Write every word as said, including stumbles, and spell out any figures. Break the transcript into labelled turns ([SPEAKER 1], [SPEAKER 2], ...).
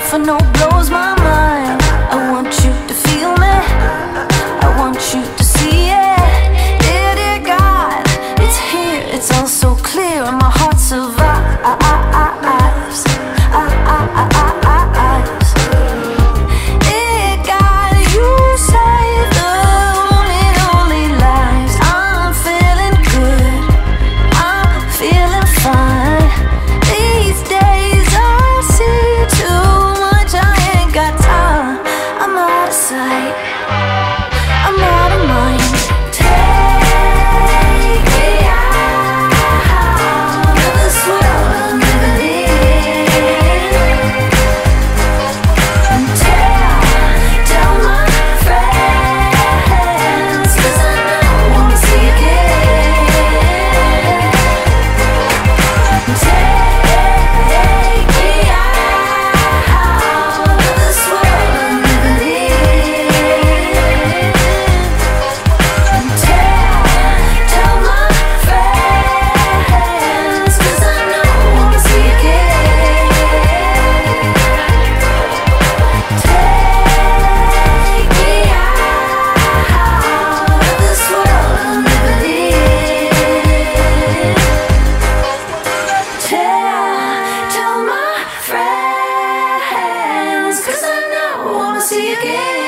[SPEAKER 1] I know blows my mind. I want you to feel me, I want you to see it. Dear, dear God, it's here, it's all so clear, and my heart survives. Dear God, you save the only, only lives. I'm feeling good, I'm feeling fine. These days I see too much, I ain't got time. I'm out of sight, I'm out of mind. Take me out of this world I'm living in. And tell, tell my friends, 'cause I know I wanna see you again. Take me out of this world I'm living in. And tell, tell my friends, 'cause I know I wanna see you again. Take me out of this world I'm living in. Tell, tell my friends, 'cause I know I wanna see you again.